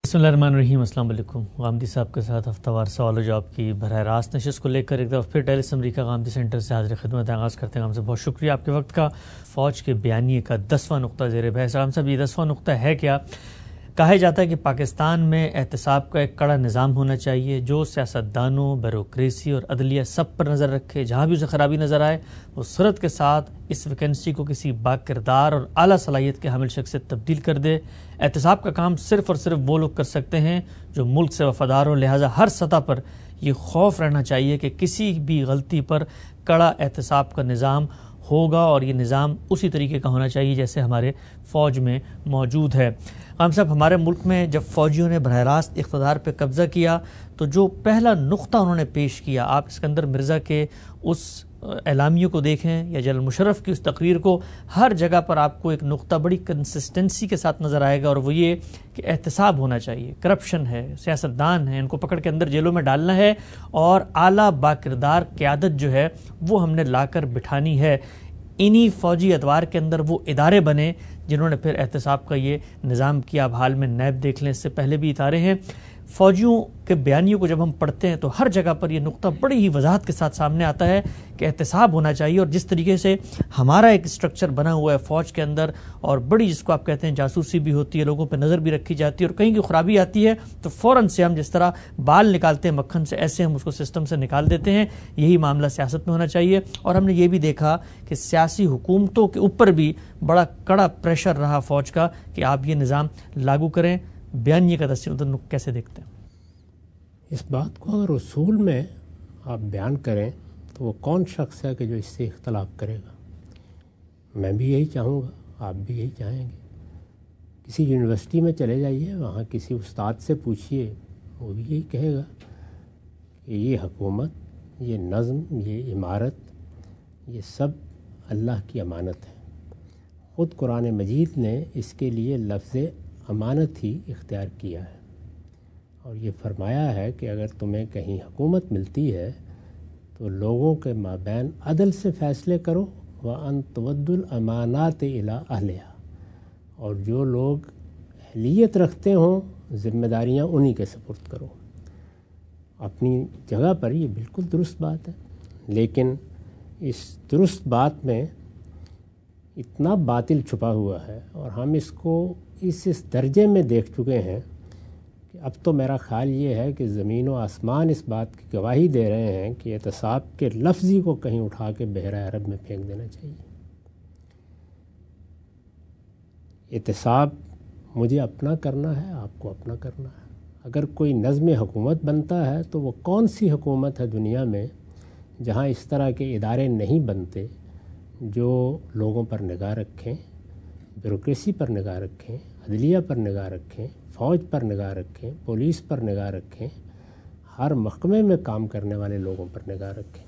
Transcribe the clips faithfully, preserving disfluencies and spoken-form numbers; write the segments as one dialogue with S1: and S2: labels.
S1: بسم اللہ الرحمن الرحیم. السلام علیکم. غامدی صاحب کے ساتھ ہفتہ وار سوال و جواب کی براہ راست نشست کو لے کر ایک دفعہ پھر ٹیلیس امریکہ غامدی سینٹر سے حاضر خدمت آغاز کرتے ہیں. ہم سے بہت شکریہ آپ کے وقت کا. فوج کے بیانیے کا دسواں نقطہ زیر بحث. ہم صاحب یہ دسواں نقطہ ہے کیا؟ کہا جاتا ہے کہ پاکستان میں احتساب کا ایک کڑا نظام ہونا چاہیے جو سیاستدانوں، بیوروکریسی اور عدلیہ سب پر نظر رکھے. جہاں بھی اسے خرابی نظر آئے وہ سرعت کے ساتھ اس ویکینسی کو کسی باکردار اور اعلیٰ صلاحیت کے حامل شخص سے تبدیل کر دے. احتساب کا کام صرف اور صرف وہ لوگ کر سکتے ہیں جو ملک سے وفادار ہوں. لہٰذا ہر سطح پر یہ خوف رہنا چاہیے کہ کسی بھی غلطی پر کڑا احتساب کا نظام ہوگا اور یہ نظام اسی طریقے کا ہونا چاہیے جیسے ہمارے فوج میں موجود ہے. ہم صاحب ہمارے ملک میں جب فوجیوں نے براہ راست اقتدار پہ قبضہ کیا تو جو پہلا نقطہ انہوں نے پیش کیا، آپ اسکندر مرزا کے اس اعلامیوں کو دیکھیں یا جنرل مشرف کی اس تقریر کو، ہر جگہ پر آپ کو ایک نقطہ بڑی کنسسٹنسی کے ساتھ نظر آئے گا اور وہ یہ کہ احتساب ہونا چاہیے. کرپشن ہے، سیاستدان ہیں، ان کو پکڑ کے اندر جیلوں میں ڈالنا ہے اور اعلیٰ باکردار قیادت جو ہے وہ ہم نے لا کر بٹھانی ہے. انہی فوجی ادوار کے اندر وہ ادارے بنے جنہوں نے پھر احتساب کا یہ نظام کیا. اب حال میں نیب دیکھ لیں، اس سے پہلے بھی ادارے ہیں. فوجیوں کے بیانیوں کو جب ہم پڑھتے ہیں تو ہر جگہ پر یہ نقطہ بڑی ہی وضاحت کے ساتھ سامنے آتا ہے کہ احتساب ہونا چاہیے. اور جس طریقے سے ہمارا ایک اسٹرکچر بنا ہوا ہے فوج کے اندر اور بڑی جس کو آپ کہتے ہیں جاسوسی بھی ہوتی ہے، لوگوں پہ نظر بھی رکھی جاتی ہے اور کہیں کی خرابی آتی ہے تو فوراً سے ہم جس طرح بال نکالتے ہیں مکھن سے، ایسے ہم اس کو سسٹم سے نکال دیتے ہیں. یہی معاملہ سیاست میں ہونا چاہیے. اور ہم نے یہ بھی دیکھا کہ سیاسی حکومتوں کے اوپر بھی بڑا کڑا پریشر رہا فوج کا کہ آپ یہ نظام لاگو کریں. بیانیے کا دستی کیسے دیکھتے ہیں؟
S2: اس بات کو اگر اصول میں آپ بیان کریں تو وہ کون شخص ہے کہ جو اس سے اختلاف کرے گا؟ میں بھی یہی چاہوں گا، آپ بھی یہی چاہیں گے. کسی یونیورسٹی میں چلے جائیے، وہاں کسی استاد سے پوچھیے، وہ بھی یہی کہے گا کہ یہ حکومت، یہ نظم، یہ عمارت، یہ سب اللہ کی امانت ہے. خود قرآن مجید نے اس کے لیے لفظ امانت ہی اختیار کیا ہے اور یہ فرمایا ہے کہ اگر تمہیں کہیں حکومت ملتی ہے تو لوگوں کے مابین عدل سے فیصلے کرو وَأَن تُؤَدُّوا الْأَمَانَاتِ إِلَىٰ أَهْلِهَا، اور جو لوگ اہلیت رکھتے ہوں ذمہ داریاں انہی کے سپرد کرو. اپنی جگہ پر یہ بالکل درست بات ہے، لیکن اس درست بات میں اتنا باطل چھپا ہوا ہے اور ہم اس کو اس اس درجے میں دیکھ چکے ہیں کہ اب تو میرا خیال یہ ہے کہ زمین و آسمان اس بات کی گواہی دے رہے ہیں کہ احتساب کے لفظی کو کہیں اٹھا کے بحیرہ عرب میں پھینک دینا چاہیے. احتساب مجھے اپنا کرنا ہے، آپ کو اپنا کرنا ہے. اگر کوئی نظم حکومت بنتا ہے تو وہ کون سی حکومت ہے دنیا میں جہاں اس طرح کے ادارے نہیں بنتے جو لوگوں پر نگاہ رکھیں، بیوروکریسی پر نگاہ رکھیں، عدلیہ پر نگاہ رکھیں، فوج پر نگاہ رکھیں، پولیس پر نگاہ رکھیں، ہر محکمے میں کام کرنے والے لوگوں پر نگاہ رکھیں.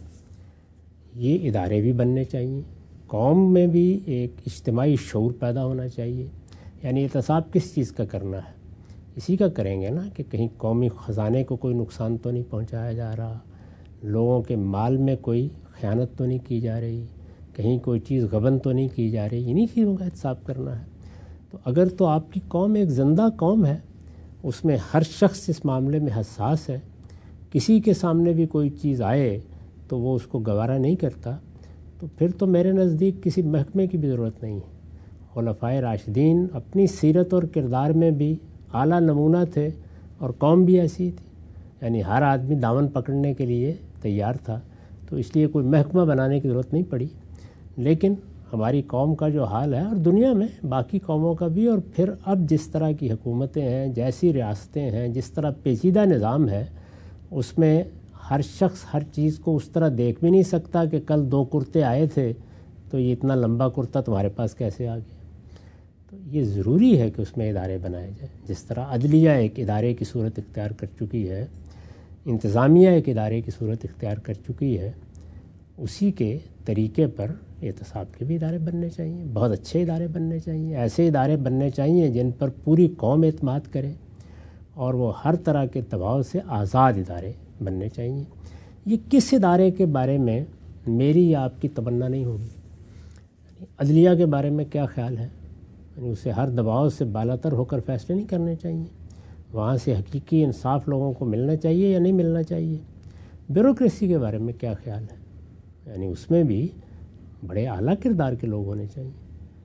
S2: یہ ادارے بھی بننے چاہیے. قوم میں بھی ایک اجتماعی شعور پیدا ہونا چاہیے. یعنی احتساب کس چیز کا کرنا ہے؟ اسی کا کریں گے نا کہ کہیں قومی خزانے کو کوئی نقصان تو نہیں پہنچایا جا رہا، لوگوں کے مال میں کوئی خیانت تو نہیں کی جا رہی، کہیں کوئی چیز غبن تو نہیں کی جا رہی. انہی چیزوں کا احتساب کرنا ہے. تو اگر تو آپ کی قوم ایک زندہ قوم ہے، اس میں ہر شخص اس معاملے میں حساس ہے، کسی کے سامنے بھی کوئی چیز آئے تو وہ اس کو گوارا نہیں کرتا، تو پھر تو میرے نزدیک کسی محکمے کی بھی ضرورت نہیں ہے. خلفائے راشدین اپنی سیرت اور کردار میں بھی اعلیٰ نمونہ تھے اور قوم بھی ایسی تھی. یعنی ہر آدمی دامن پکڑنے کے لیے تیار تھا، تو اس لیے کوئی محکمہ بنانے کی ضرورت نہیں پڑی. لیکن ہماری قوم کا جو حال ہے اور دنیا میں باقی قوموں کا بھی، اور پھر اب جس طرح کی حکومتیں ہیں، جیسی ریاستیں ہیں، جس طرح پیچیدہ نظام ہے، اس میں ہر شخص ہر چیز کو اس طرح دیکھ بھی نہیں سکتا کہ کل دو کرتے آئے تھے تو یہ اتنا لمبا کرتا تمہارے پاس کیسے آ گیا. تو یہ ضروری ہے کہ اس میں ادارے بنائے جائیں. جس طرح عدلیہ ایک ادارے کی صورت اختیار کر چکی ہے، انتظامیہ ایک ادارے کی صورت اختیار کر چکی ہے، اسی کے طریقے پر احتساب کے بھی ادارے بننے چاہیے. بہت اچھے ادارے بننے چاہیے، ایسے ادارے بننے چاہیے جن پر پوری قوم اعتماد کرے اور وہ ہر طرح کے دباؤ سے آزاد ادارے بننے چاہیے. یہ کس ادارے کے بارے میں میری یا آپ کی تمنا نہیں ہوگی؟ عدلیہ کے بارے میں کیا خیال ہے؟ یعنی اسے ہر دباؤ سے بالاتر ہو کر فیصلے نہیں کرنے چاہیے. وہاں سے حقیقی انصاف لوگوں کو ملنا چاہیے یا نہیں ملنا چاہیے؟ بیوروکریسی کے بارے میں کیا خیال ہے؟ یعنی اس میں بھی بڑے اعلیٰ کردار کے لوگ ہونے چاہیے۔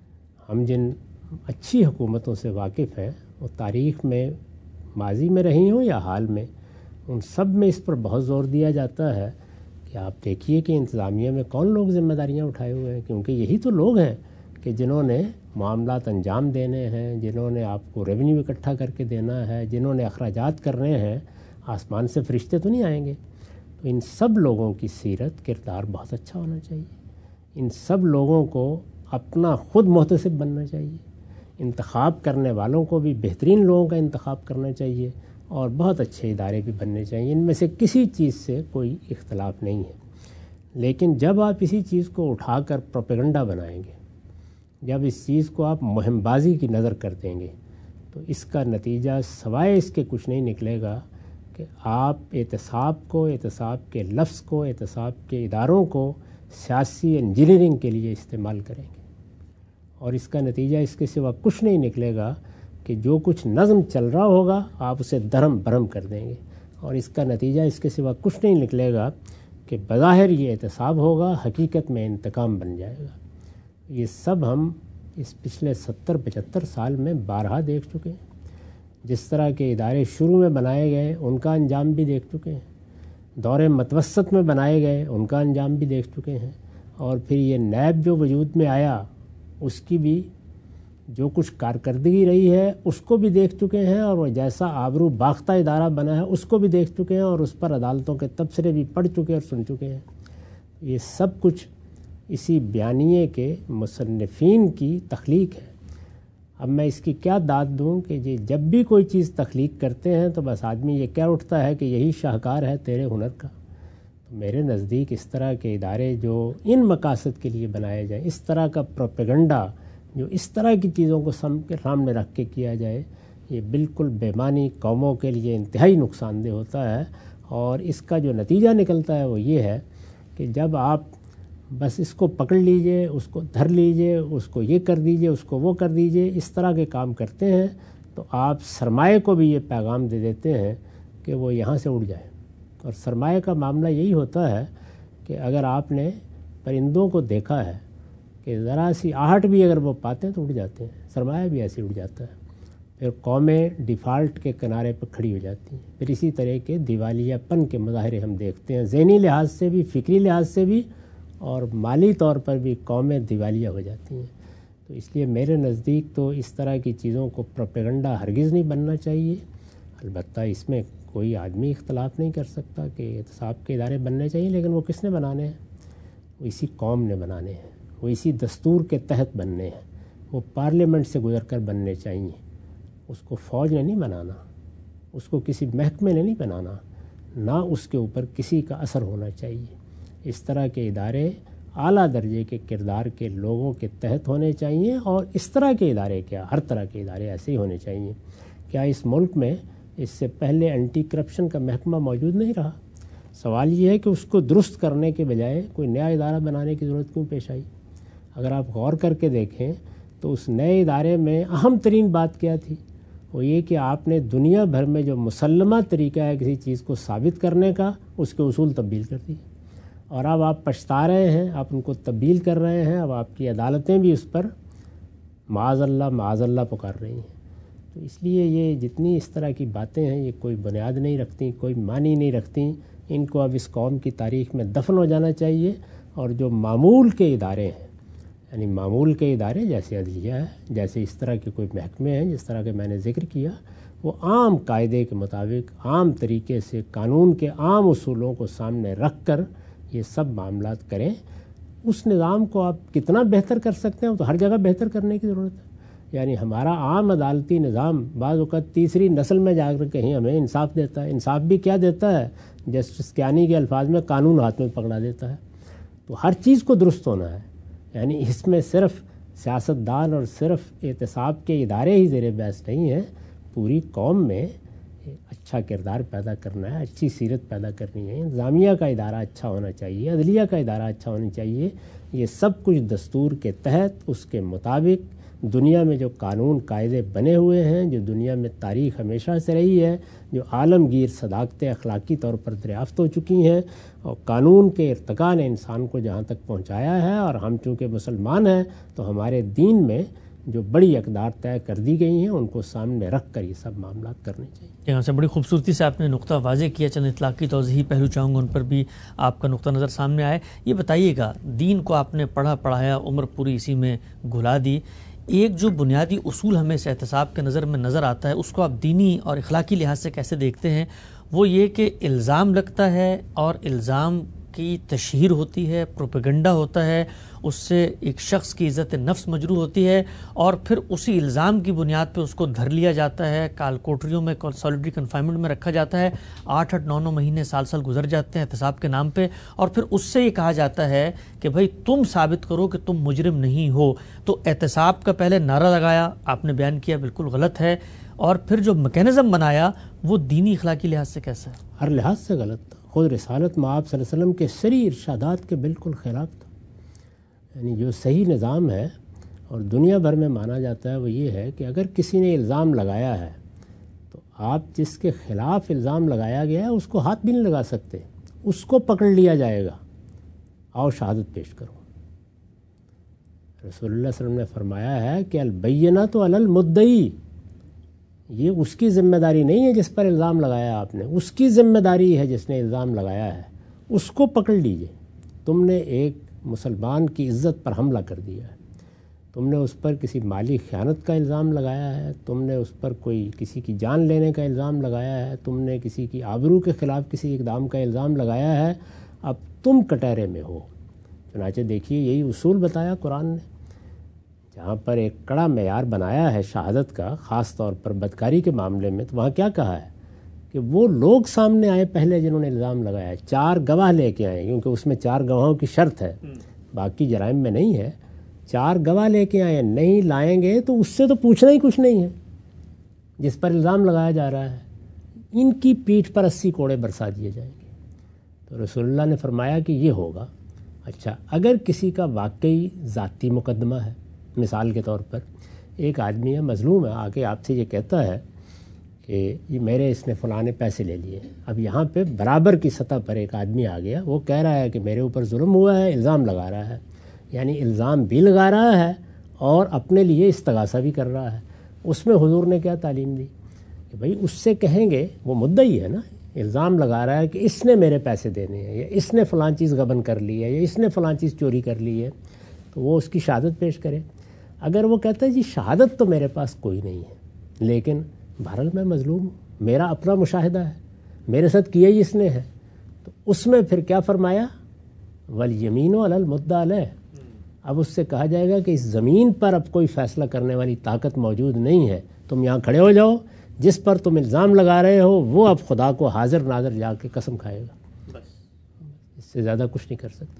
S2: ہم جن اچھی حکومتوں سے واقف ہیں وہ تاریخ میں ماضی میں رہی ہوں یا حال میں، ان سب میں اس پر بہت زور دیا جاتا ہے کہ آپ دیکھیے کہ انتظامیہ میں کون لوگ ذمہ داریاں اٹھائے ہوئے ہیں، کیونکہ یہی تو لوگ ہیں کہ جنہوں نے معاملات انجام دینے ہیں، جنہوں نے آپ کو ریونیو اکٹھا کر کے دینا ہے، جنہوں نے اخراجات کرنے ہیں۔ آسمان سے فرشتے تو نہیں آئیں گے۔ تو ان سب لوگوں کی سیرت کردار بہت اچھا ہونا چاہیے۔ ان سب لوگوں کو اپنا خود محتسب بننا چاہیے۔ انتخاب کرنے والوں کو بھی بہترین لوگوں کا انتخاب کرنا چاہیے اور بہت اچھے ادارے بھی بننے چاہیے۔ ان میں سے کسی چیز سے کوئی اختلاف نہیں ہے، لیکن جب آپ اسی چیز کو اٹھا کر پروپیگنڈا بنائیں گے، جب اس چیز کو آپ مہم بازی کی نظر کر دیں گے، تو اس کا نتیجہ سوائے اس کے کچھ نہیں نکلے گا کہ آپ احتساب کو، احتساب کے لفظ کو، احتساب کے اداروں کو سیاسی انجینئرنگ کے لیے استعمال کریں گے، اور اس کا نتیجہ اس کے سوا کچھ نہیں نکلے گا کہ جو کچھ نظم چل رہا ہوگا آپ اسے درہم برہم کر دیں گے، اور اس کا نتیجہ اس کے سوا کچھ نہیں نکلے گا کہ بظاہر یہ احتساب ہوگا، حقیقت میں انتقام بن جائے گا۔ یہ سب ہم اس پچھلے ستر پچہتر سال میں بارہا دیکھ چکے ہیں۔ جس طرح کے ادارے شروع میں بنائے گئے ان کا انجام بھی دیکھ چکے ہیں، دور متوسط میں بنائے گئے ان کا انجام بھی دیکھ چکے ہیں، اور پھر یہ نیب جو وجود میں آیا اس کی بھی جو کچھ کارکردگی رہی ہے اس کو بھی دیکھ چکے ہیں، اور وہ جیسا آبرو باختہ ادارہ بنا ہے اس کو بھی دیکھ چکے ہیں، اور اس پر عدالتوں کے تبصرے بھی پڑھ چکے اور سن چکے ہیں۔ یہ سب کچھ اسی بیانیے کے مصنفین کی تخلیق ہے۔ اب میں اس کی کیا داد دوں کہ یہ جب بھی کوئی چیز تخلیق کرتے ہیں تو بس آدمی یہ کہہ اٹھتا ہے کہ یہی شاہکار ہے تیرے ہنر کا۔ تو میرے نزدیک اس طرح کے ادارے جو ان مقاصد کے لیے بنائے جائیں، اس طرح کا پروپیگنڈا جو اس طرح کی چیزوں کو سامنے رکھ کے کیا جائے، یہ بالکل بے معنی قوموں کے لیے انتہائی نقصان دہ ہوتا ہے، اور اس کا جو نتیجہ نکلتا ہے وہ یہ ہے کہ جب آپ بس اس کو پکڑ لیجئے، اس کو دھر لیجئے، اس کو یہ کر دیجئے، اس کو وہ کر دیجئے، اس طرح کے کام کرتے ہیں تو آپ سرمایہ کو بھی یہ پیغام دے دیتے ہیں کہ وہ یہاں سے اڑ جائے۔ اور سرمایہ کا معاملہ یہی ہوتا ہے کہ اگر آپ نے پرندوں کو دیکھا ہے کہ ذرا سی آہٹ بھی اگر وہ پاتے ہیں تو اڑ جاتے ہیں، سرمایہ بھی ایسے اڑ جاتا ہے۔ پھر قومیں ڈیفالٹ کے کنارے پر کھڑی ہو جاتی ہیں۔ پھر اسی طرح کے دیوالیہ پن کے مظاہرے ہم دیکھتے ہیں، ذہنی لحاظ سے بھی، فکری لحاظ سے بھی، اور مالی طور پر بھی قومیں دیوالیہ ہو جاتی ہیں۔ تو اس لیے میرے نزدیک تو اس طرح کی چیزوں کو پروپیگنڈا ہرگز نہیں بننا چاہیے۔ البتہ اس میں کوئی آدمی اختلاف نہیں کر سکتا کہ احتساب کے ادارے بننے چاہیے، لیکن وہ کس نے بنانے ہیں؟ وہ اسی قوم نے بنانے ہیں، وہ اسی دستور کے تحت بننے ہیں، وہ پارلیمنٹ سے گزر کر بننے چاہیے۔ اس کو فوج نے نہیں بنانا، اس کو کسی محکمے نے نہیں بنانا، نہ اس کے اوپر کسی کا اثر ہونا چاہیے۔ اس طرح کے ادارے اعلیٰ درجے کے کردار کے لوگوں کے تحت ہونے چاہیے، اور اس طرح کے ادارے کیا ہر طرح کے ادارے ایسے ہی ہونے چاہیے۔ کیا اس ملک میں اس سے پہلے اینٹی کرپشن کا محکمہ موجود نہیں رہا؟ سوال یہ ہے کہ اس کو درست کرنے کے بجائے کوئی نیا ادارہ بنانے کی ضرورت کیوں پیش آئی؟ اگر آپ غور کر کے دیکھیں تو اس نئے ادارے میں اہم ترین بات کیا تھی؟ وہ یہ کہ آپ نے دنیا بھر میں جو مسلمہ طریقہ ہے کسی چیز کو ثابت کرنے کا، اس کے اصول تبدیل کر دیے، اور اب آپ پچھتا رہے ہیں، آپ ان کو تبدیل کر رہے ہیں۔ اب آپ کی عدالتیں بھی اس پر معاذ اللہ معاذ اللہ پکار رہی ہیں۔ تو اس لیے یہ جتنی اس طرح کی باتیں ہیں یہ کوئی بنیاد نہیں رکھتی، کوئی معنی نہیں رکھتی۔ ان کو اب اس قوم کی تاریخ میں دفن ہو جانا چاہیے، اور جو معمول کے ادارے ہیں، یعنی معمول کے ادارے جیسے عدلیہ ہے، جیسے اس طرح کے کوئی محکمے ہیں جس طرح کے میں نے ذکر کیا، وہ عام قاعدے کے مطابق عام طریقے سے قانون کے عام اصولوں کو سامنے رکھ کر یہ سب معاملات کریں۔ اس نظام کو آپ کتنا بہتر کر سکتے ہیں وہ تو ہر جگہ بہتر کرنے کی ضرورت ہے۔ یعنی ہمارا عام عدالتی نظام بعض اوقات تیسری نسل میں جا کر کہیں ہمیں انصاف دیتا ہے۔ انصاف بھی کیا دیتا ہے؟ جسٹس کیانی کے الفاظ میں قانون ہاتھ میں پکڑا دیتا ہے۔ تو ہر چیز کو درست ہونا ہے، یعنی اس میں صرف سیاستدان اور صرف احتساب کے ادارے ہی زیر بحث نہیں ہیں، پوری قوم میں اچھا کردار پیدا کرنا ہے، اچھی سیرت پیدا کرنی ہے، انتظامیہ کا ادارہ اچھا ہونا چاہیے، عدلیہ کا ادارہ اچھا ہونا چاہیے۔ یہ سب کچھ دستور کے تحت اس کے مطابق دنیا میں جو قانون قاعدے بنے ہوئے ہیں، جو دنیا میں تاریخ ہمیشہ سے رہی ہے، جو عالمگیر صداقتیں اخلاقی طور پر دریافت ہو چکی ہیں، اور قانون کے ارتقاء نے انسان کو جہاں تک پہنچایا ہے، اور ہم چونکہ مسلمان ہیں تو ہمارے دین میں جو بڑی اقدار طے کر دی گئی ہیں ان کو سامنے رکھ کر یہ سب معاملات کرنے چاہیے۔
S1: یہاں سے بڑی خوبصورتی سے آپ نے نقطہ واضح کیا، چند اطلاقی توضیحی پہلو چاہوں گا ان پر بھی آپ کا نقطہ نظر سامنے آئے۔ یہ بتائیے گا، دین کو آپ نے پڑھا پڑھایا، عمر پوری اسی میں گھلا دی، ایک جو بنیادی اصول ہمیں اس احتساب کے نظر میں نظر آتا ہے اس کو آپ دینی اور اخلاقی لحاظ سے کیسے دیکھتے ہیں؟ وہ یہ کہ الزام لگتا ہے اور الزام کی تشہیر ہوتی ہے، پروپیگنڈا ہوتا ہے، اس سے ایک شخص کی عزت نفس مجروح ہوتی ہے، اور پھر اسی الزام کی بنیاد پہ اس کو دھر لیا جاتا ہے، کال کوٹریوں میں سالٹری کنفائنمنٹ میں رکھا جاتا ہے، آٹھ آٹھ نو نو مہینے سال سال گزر جاتے ہیں احتساب کے نام پہ، اور پھر اس سے یہ کہا جاتا ہے کہ بھائی تم ثابت کرو کہ تم مجرم نہیں ہو۔ تو احتساب کا پہلے نعرہ لگایا، آپ نے بیان کیا بالکل غلط ہے، اور پھر جو میکینزم بنایا وہ دینی اخلاقی لحاظ سے کیسا ہے؟
S2: ہر لحاظ سے غلط تھا، خود رسالت مآب صلی اللہ علیہ وسلم کے سری ارشادات کے بالکل خلاف تھا۔ یعنی جو صحیح نظام ہے اور دنیا بھر میں مانا جاتا ہے وہ یہ ہے کہ اگر کسی نے الزام لگایا ہے تو آپ جس کے خلاف الزام لگایا گیا ہے اس کو ہاتھ بھی نہیں لگا سکتے، اس کو پکڑ لیا جائے گا، آؤ شہادت پیش کرو۔ رسول اللہ صلی اللہ علیہ وسلم نے فرمایا ہے کہ البینۃ علی المدعی، یہ اس کی ذمہ داری نہیں ہے جس پر الزام لگایا آپ نے، اس کی ذمہ داری ہے جس نے الزام لگایا ہے، اس کو پکڑ لیجئے۔ تم نے ایک مسلمان کی عزت پر حملہ کر دیا ہے، تم نے اس پر کسی مالی خیانت کا الزام لگایا ہے، تم نے اس پر کوئی کسی کی جان لینے کا الزام لگایا ہے، تم نے کسی کی آبرو کے خلاف کسی اقدام کا الزام لگایا ہے، اب تم کٹہرے میں ہو۔ چنانچہ دیکھیے یہی اصول بتایا قرآن نے، جہاں پر ایک کڑا معیار بنایا ہے شہادت کا، خاص طور پر بدکاری کے معاملے میں، تو وہاں کیا کہا ہے کہ وہ لوگ سامنے آئے پہلے جنہوں نے الزام لگایا ہے، چار گواہ لے کے آئے، کیونکہ اس میں چار گواہوں کی شرط ہے، باقی جرائم میں نہیں ہے۔ چار گواہ لے کے آئے، نہیں لائیں گے تو اس سے تو پوچھنا ہی کچھ نہیں ہے جس پر الزام لگایا جا رہا ہے، ان کی پیٹھ پر اسی کوڑے برسا دیے جائیں گے۔ تو رسول اللہ نے فرمایا کہ یہ ہوگا۔ اچھا، اگر کسی کا واقعی ذاتی مقدمہ ہے، مثال کے طور پر ایک آدمی ہے، مظلوم ہے، آ کے آپ سے یہ کہتا ہے کہ یہ میرے اس نے فلاں نے پیسے لے لیے، اب یہاں پہ برابر کی سطح پر ایک آدمی آ گیا، وہ کہہ رہا ہے کہ میرے اوپر ظلم ہوا ہے، الزام لگا رہا ہے، یعنی الزام بھی لگا رہا ہے اور اپنے لیے استغاثہ بھی کر رہا ہے۔ اس میں حضور نے کیا تعلیم دی کہ بھائی اس سے کہیں گے، وہ مدعی ہے نا، الزام لگا رہا ہے کہ اس نے میرے پیسے دینے ہیں، یا اس نے فلاں چیز غبن کر لی ہے، یا اس نے فلاں چیز چوری کر لی ہے، تو وہ اس کی شہادت پیش کرے۔ اگر وہ کہتا ہے جی شہادت تو میرے پاس کوئی نہیں ہے، لیکن بہرحال میں مظلوم ہوں، میرا اپنا مشاہدہ ہے، میرے ساتھ کیا ہی اس نے ہے، تو اس میں پھر کیا فرمایا؟ والیمین علی المدعی علیہ۔ اب اس سے کہا جائے گا کہ اس زمین پر اب کوئی فیصلہ کرنے والی طاقت موجود نہیں ہے، تم یہاں کھڑے ہو جاؤ، جس پر تم الزام لگا رہے ہو وہ اب خدا کو حاضر ناظر جا کے قسم کھائے گا، اس سے زیادہ کچھ نہیں کر سکتے۔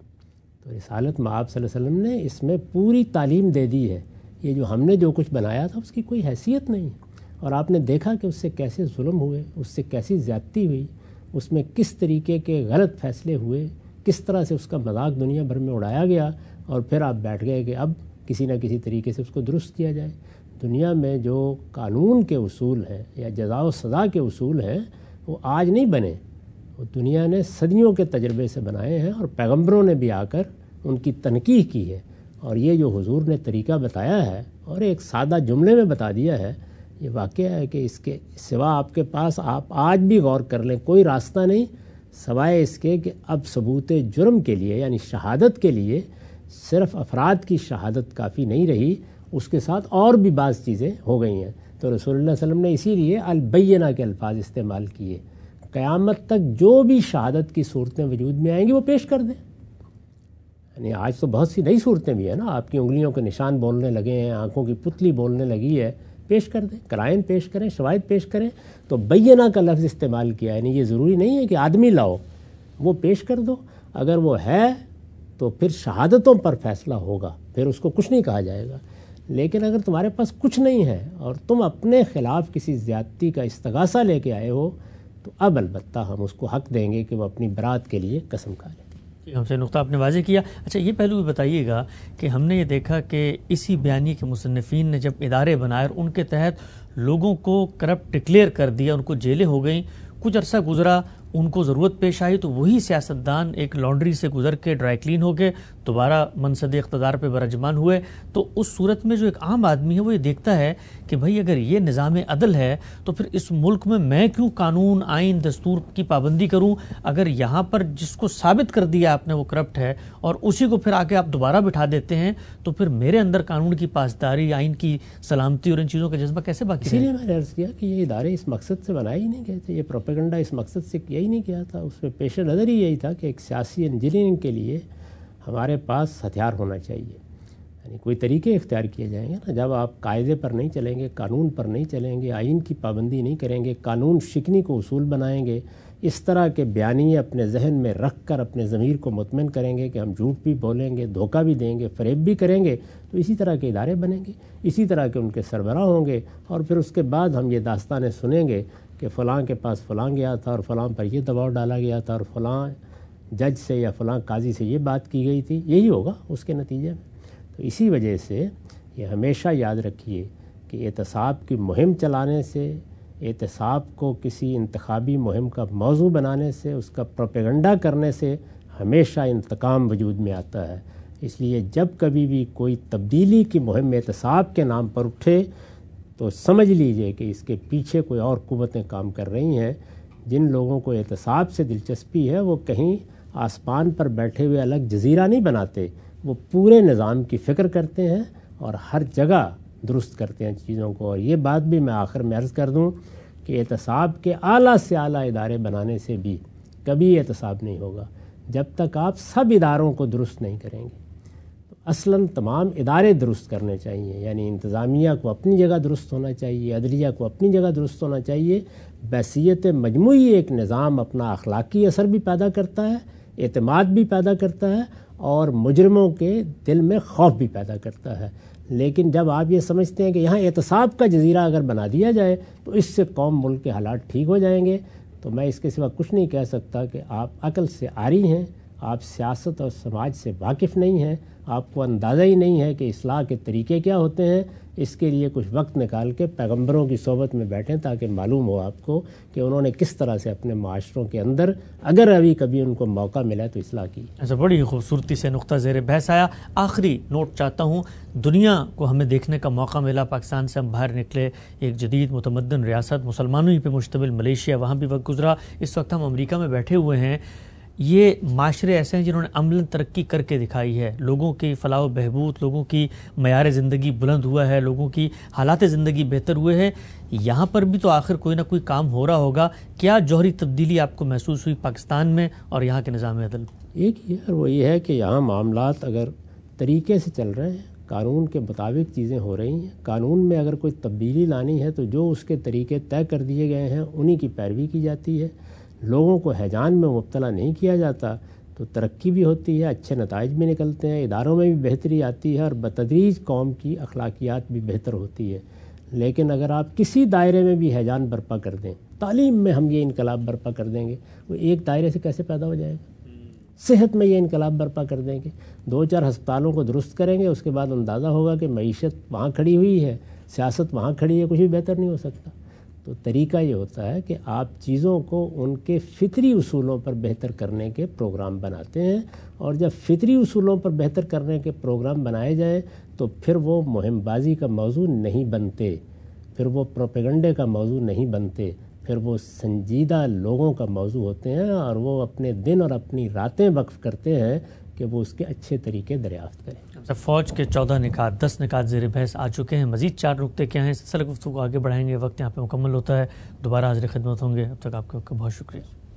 S2: تو رسالت مآب صلی اللہ علیہ وسلم نے اس میں پوری تعلیم دے دی ہے، یہ جو ہم نے جو کچھ بنایا تھا اس کی کوئی حیثیت نہیں، اور آپ نے دیکھا کہ اس سے کیسے ظلم ہوئے، اس سے کیسی زیادتی ہوئی، اس میں کس طریقے کے غلط فیصلے ہوئے، کس طرح سے اس کا مذاق دنیا بھر میں اڑایا گیا، اور پھر آپ بیٹھ گئے کہ اب کسی نہ کسی طریقے سے اس کو درست کیا جائے۔ دنیا میں جو قانون کے اصول ہیں یا جزا و سزا کے اصول ہیں وہ آج نہیں بنے، وہ دنیا نے صدیوں کے تجربے سے بنائے ہیں، اور پیغمبروں نے بھی آ کر ان کی تنقیح کی ہے، اور یہ جو حضور نے طریقہ بتایا ہے اور ایک سادہ جملے میں بتا دیا ہے، یہ واقعہ ہے کہ اس کے سوا آپ کے پاس، آپ آج بھی غور کر لیں، کوئی راستہ نہیں سوائے اس کے کہ اب ثبوت جرم کے لیے یعنی شہادت کے لیے صرف افراد کی شہادت کافی نہیں رہی، اس کے ساتھ اور بھی بعض چیزیں ہو گئی ہیں۔ تو رسول اللہ صلی اللہ علیہ وسلم نے اسی لیے البینہ کے الفاظ استعمال کیے، قیامت تک جو بھی شہادت کی صورتیں وجود میں آئیں گی وہ پیش کر دیں۔ یعنی آج تو بہت سی نئی صورتیں بھی ہیں نا، آپ کی انگلیوں کے نشان بولنے لگے ہیں، آنکھوں کی پتلی بولنے لگی ہے، پیش کر دیں، قرائن پیش کریں، شواہد پیش کریں۔ تو بینہ کا لفظ استعمال کیا، یعنی یہ ضروری نہیں ہے کہ آدمی لاؤ، وہ پیش کر دو، اگر وہ ہے تو پھر شہادتوں پر فیصلہ ہوگا، پھر اس کو کچھ نہیں کہا جائے گا۔ لیکن اگر تمہارے پاس کچھ نہیں ہے اور تم اپنے خلاف کسی زیادتی کا استغاثہ لے کے آئے ہو، تو اب البتہ ہم اس کو حق دیں گے کہ وہ اپنی برات کے لیے قسم کھا لے۔
S1: ہم سے نقطہ آپ نے واضح کیا. اچھا یہ پہلو بھی بتائیے گا کہ ہم نے یہ دیکھا کہ اسی بیانیے کے مصنفین نے جب ادارے بنائے اور ان کے تحت لوگوں کو کرپٹ ڈکلیئر کر دیا، ان کو جیلیں ہو گئیں، کچھ عرصہ گزرا، ان کو ضرورت پیش آئی تو وہی سیاستدان ایک لانڈری سے گزر کے ڈرائی کلین ہو گئے، دوبارہ منصب اقتدار پہ برجمان ہوئے. تو اس صورت میں جو ایک عام آدمی ہے وہ یہ دیکھتا ہے کہ بھائی اگر یہ نظام عدل ہے تو پھر اس ملک میں میں کیوں قانون، آئین، دستور کی پابندی کروں؟ اگر یہاں پر جس کو ثابت کر دیا آپ نے وہ کرپٹ ہے اور اسی کو پھر آگے آپ دوبارہ بٹھا دیتے ہیں تو پھر میرے اندر قانون کی پاسداری، آئین کی سلامتی اور ان چیزوں کا جذبہ کیسے باقی
S2: اسی لیے میں نے عرض کیا کہ یہ ادارے اس مقصد سے بنائے ہی نہیں گئے تھے، یہ پروپیگنڈا اس مقصد سے کیا ہی نہیں کیا تھا. اس میں پیش نظر ہی یہی تھا کہ ایک سیاسی انجینئرنگ کے لیے ہمارے پاس ہتھیار ہونا چاہیے، یعنی کوئی طریقے اختیار کیے جائیں گے نا. جب آپ قاعدے پر نہیں چلیں گے، قانون پر نہیں چلیں گے، آئین کی پابندی نہیں کریں گے، قانون شکنی کو اصول بنائیں گے، اس طرح کے بیانیے اپنے ذہن میں رکھ کر اپنے ضمیر کو مطمئن کریں گے کہ ہم جھوٹ بھی بولیں گے، دھوکہ بھی دیں گے، فریب بھی کریں گے، تو اسی طرح کے ادارے بنیں گے، اسی طرح کے ان کے سربراہ ہوں گے. اور پھر اس کے بعد ہم یہ داستانیں سنیں گے کہ فلاں کے پاس فلاں گیا تھا اور فلاں پر یہ دباؤ ڈالا گیا تھا اور فلاں جج سے یا فلاں قاضی سے یہ بات کی گئی تھی. یہی ہوگا اس کے نتیجے میں. تو اسی وجہ سے یہ ہمیشہ یاد رکھیے کہ احتساب کی مہم چلانے سے، احتساب کو کسی انتخابی مہم کا موضوع بنانے سے، اس کا پروپیگنڈا کرنے سے ہمیشہ انتقام وجود میں آتا ہے. اس لیے جب کبھی بھی کوئی تبدیلی کی مہم احتساب کے نام پر اٹھے تو سمجھ لیجئے کہ اس کے پیچھے کوئی اور قوتیں کام کر رہی ہیں. جن لوگوں کو احتساب سے دلچسپی ہے وہ کہیں آسمان پر بیٹھے ہوئے الگ جزیرہ نہیں بناتے، وہ پورے نظام کی فکر کرتے ہیں اور ہر جگہ درست کرتے ہیں چیزوں کو. اور یہ بات بھی میں آخر میں عرض کر دوں کہ احتساب کے اعلیٰ سے اعلیٰ ادارے بنانے سے بھی کبھی احتساب نہیں ہوگا جب تک آپ سب اداروں کو درست نہیں کریں گے. اصلاً تمام ادارے درست کرنے چاہیے، یعنی انتظامیہ کو اپنی جگہ درست ہونا چاہیے، عدلیہ کو اپنی جگہ درست ہونا چاہیے. بحیثیت مجموعی ایک نظام اپنا اخلاقی اثر بھی پیدا کرتا ہے، اعتماد بھی پیدا کرتا ہے اور مجرموں کے دل میں خوف بھی پیدا کرتا ہے. لیکن جب آپ یہ سمجھتے ہیں کہ یہاں احتساب کا جزیرہ اگر بنا دیا جائے تو اس سے قوم ملک کے حالات ٹھیک ہو جائیں گے، تو میں اس کے سوا کچھ نہیں کہہ سکتا کہ آپ عقل سے عاری ہیں، آپ سیاست اور سماج سے واقف نہیں ہیں، آپ کو اندازہ ہی نہیں ہے کہ اصلاح کے طریقے کیا ہوتے ہیں. اس کے لیے کچھ وقت نکال کے پیغمبروں کی صحبت میں بیٹھیں تاکہ معلوم ہو آپ کو کہ انہوں نے کس طرح سے اپنے معاشروں کے اندر اگر ابھی کبھی ان کو موقع ملا تو اصلاح کی.
S1: ایسا بڑی خوبصورتی سے نقطہ زیر بحث آیا. آخری نوٹ چاہتا ہوں، دنیا کو ہمیں دیکھنے کا موقع ملا، پاکستان سے ہم باہر نکلے، ایک جدید متمدن ریاست مسلمانوں ہی پہ مشتمل ملیشیا، وہاں بھی وقت گزرا، اس وقت ہم امریکہ میں بیٹھے ہوئے ہیں. یہ معاشرے ایسے ہیں جنہوں نے عملاً ترقی کر کے دکھائی ہے، لوگوں کی فلاح و بہبود، لوگوں کی معیار زندگی بلند ہوا ہے، لوگوں کی حالات زندگی بہتر ہوئے ہیں. یہاں پر بھی تو آخر کوئی نہ کوئی کام ہو رہا ہوگا. کیا جوہری تبدیلی آپ کو محسوس ہوئی پاکستان میں اور یہاں کے نظام عدل؟
S2: ایک یہ ہے، وہ یہ ہے کہ یہاں معاملات اگر طریقے سے چل رہے ہیں، قانون کے مطابق چیزیں ہو رہی ہیں. قانون میں اگر کوئی تبدیلی لانی ہے تو جو اس کے طریقے طے کر دیے گئے ہیں انہی کی پیروی کی جاتی ہے. لوگوں کو ہیجان میں مبتلا نہیں کیا جاتا تو ترقی بھی ہوتی ہے، اچھے نتائج بھی نکلتے ہیں، اداروں میں بھی بہتری آتی ہے اور بتدریج قوم کی اخلاقیات بھی بہتر ہوتی ہے. لیکن اگر آپ کسی دائرے میں بھی ہیجان برپا کر دیں، تعلیم میں ہم یہ انقلاب برپا کر دیں گے، وہ ایک دائرے سے کیسے پیدا ہو جائے گا؟ صحت میں یہ انقلاب برپا کر دیں گے، دو چار ہسپتالوں کو درست کریں گے، اس کے بعد اندازہ ہوگا کہ معیشت وہاں کھڑی ہوئی ہے، سیاست وہاں کھڑی ہے، کچھ بھی بہتر نہیں ہو سکتا. تو طریقہ یہ ہوتا ہے کہ آپ چیزوں کو ان کے فطری اصولوں پر بہتر کرنے کے پروگرام بناتے ہیں، اور جب فطری اصولوں پر بہتر کرنے کے پروگرام بنائے جائیں تو پھر وہ مہم بازی کا موضوع نہیں بنتے، پھر وہ پروپیگنڈے کا موضوع نہیں بنتے، پھر وہ سنجیدہ لوگوں کا موضوع ہوتے ہیں اور وہ اپنے دن اور اپنی راتیں وقف کرتے ہیں کہ وہ اس کے اچھے طریقے دریافت کریں.
S1: فوج کے چودہ نکات دس نکات زیر بحث آ چکے ہیں، مزید چار نقطے کیا ہیں؟ سلسلہ گفتگو آگے بڑھائیں گے، وقت یہاں پہ مکمل ہوتا ہے، دوبارہ حاضر خدمت ہوں گے. اب تک آپ کا بہت شکریہ.